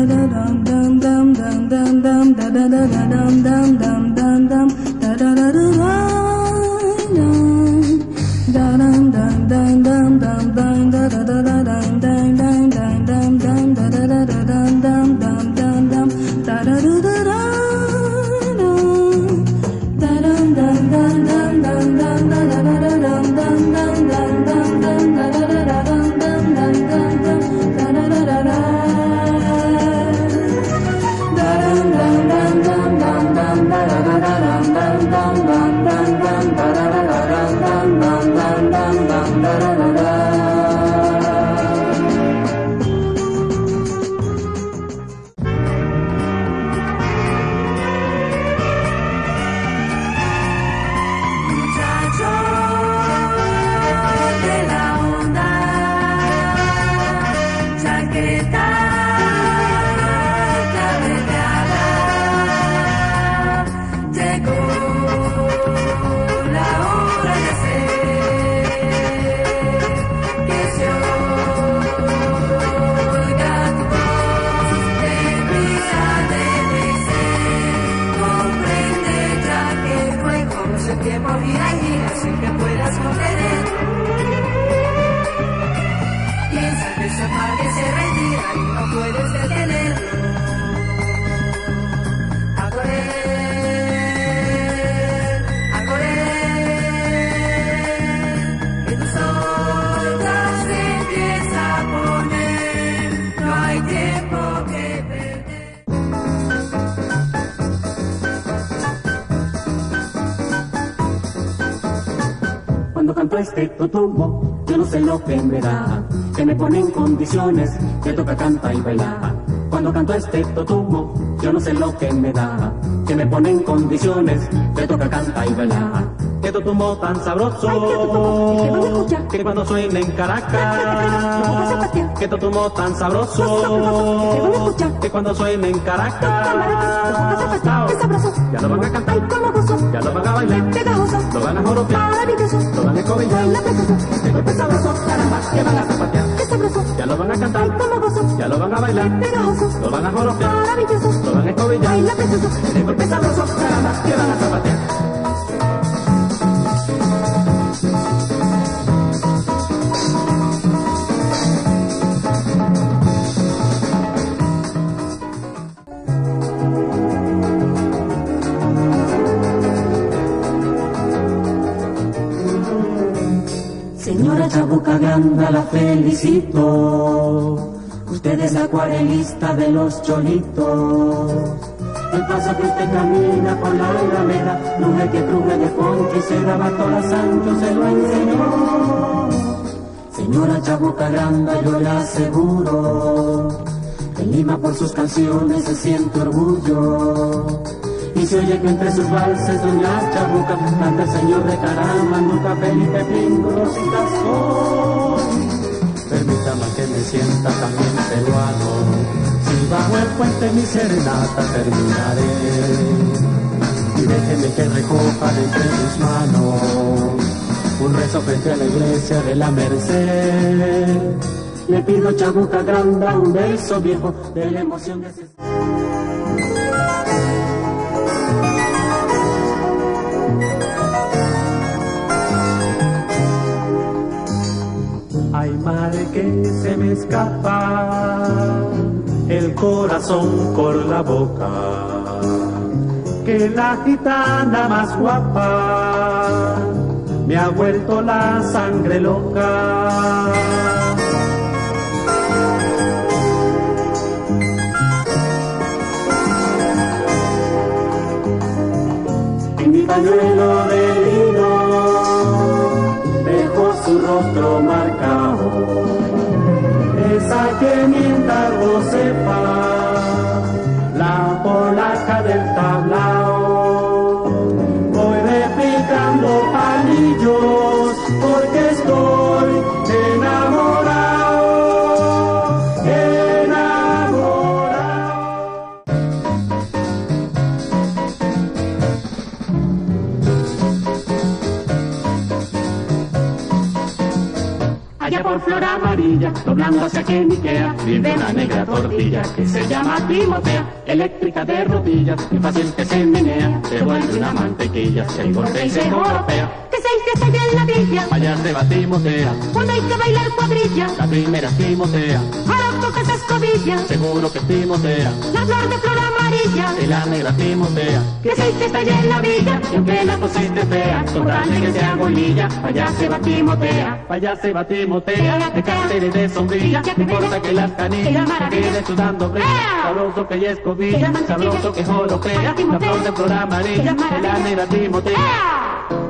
Cuando canto este totumbo, yo no sé lo que me da, que me pone en condiciones, que toca, canta y baila. Cuando canto este totumbo, yo no sé lo que me da, que me pone en condiciones, que toca, canta y baila. Que totumbo tan sabroso, que cuando suena en Caracas, que totumbo tan sabroso, que cuando suena en Caracas, ya lo van a cantar, ya lo van a bailar, lo van a joropear, lo van a escobillar, que golpe sabroso, caramba, que van a zapatear, ya lo van a cantar, ya lo van a bailar, lo van a joropear, lo van a escobillar, que golpe sabroso, caramba, que van a zapatear. Señora Chabuca Granda, la felicito. Usted es la acuarelista de los cholitos. El paso que usted camina por la alameda, mujer que cruje de poncho y se daba toda Sancho, se lo enseñó. Señora Chabuca Granda, yo le aseguro, en Lima por sus canciones se siente orgullo. Y se oye que entre sus valses doña Chabuca canta el señor de Caramba, nunca Felipe Pingo, Rosita Sol. Permítame que me sienta también peruano, si bajo el puente mi serenata terminaré. Y déjeme que recoja entre mis manos un rezo frente a la iglesia de la Merced. Le pido Chabuca Granda un beso viejo de la emoción de ese... Ay, madre, que se me escapa el corazón por la boca, que la gitana más guapa me ha vuelto la sangre loca. En mi pañuelo de lino dejó su rostro marcado, esa que mientras sepa la polaca del tablao. Voy replicando palillos porque estoy enamorado, enamorado. Allá por Florama amarilla, doblando hacia Ikea, vive una negra tortilla que se llama Timotea, eléctrica de rodillas, muy fácil que se menea, se vuelve una mantequilla, se engorda y se joropea. Que se allá en la villa, Allá se va Timotea, cuando hay que bailar cuadrilla, la primera Timotea, para pocas escobillas, seguro que Timotea, la flor de flor amarilla, y la negra Timotea, que se allá en la villa, y aunque la pusiste fea, con tal de que sea golilla, allá se va Timotea, allá se va Timotea, de cartera y de sombrilla, no importa que las canillas, viene sudando fría, sabroso que ya escobilla, sabroso que joropea, la flor de flor amarilla, y la negra Timotea.